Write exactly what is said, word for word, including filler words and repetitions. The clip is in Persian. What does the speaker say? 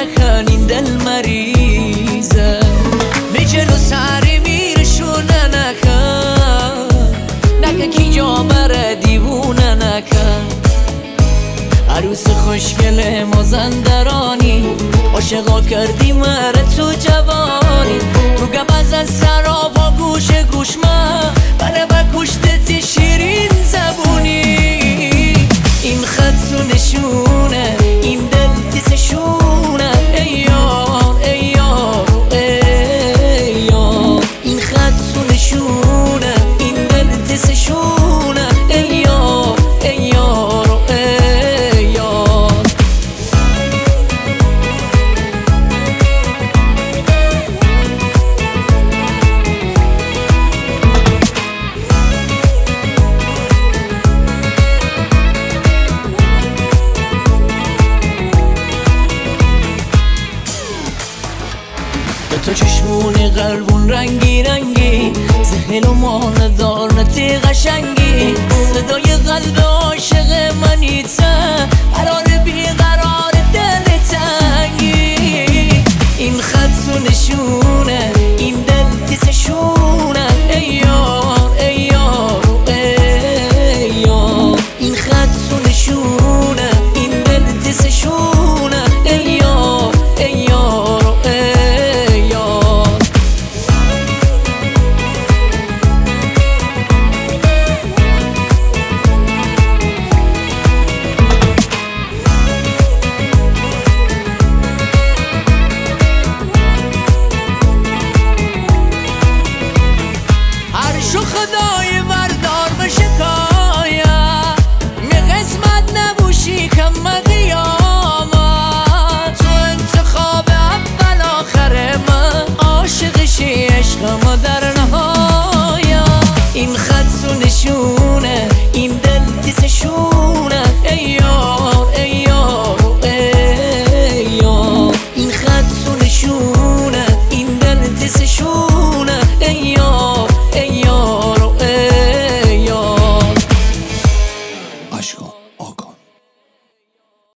نکن این دل مریضه به جلو سری میرشونه نکن نکن کی جا بره دیوونه نکن عروس خوشگل مازندرانی عاشقا کردی مره تو جوانی تو گبز از سرابا گوش گوش من بله با کشتت شیرین زبونی این خط و نشونه این دل تیسشونه ای یار ای یار ای یار این خط و نشونه این دل تیسشونه ای یار ای یار ای یار تو چشمونی قلبون رنگی رنگی زهل و ماندار نتی قشنگی صدای قلب عاشق منی ته قرار بی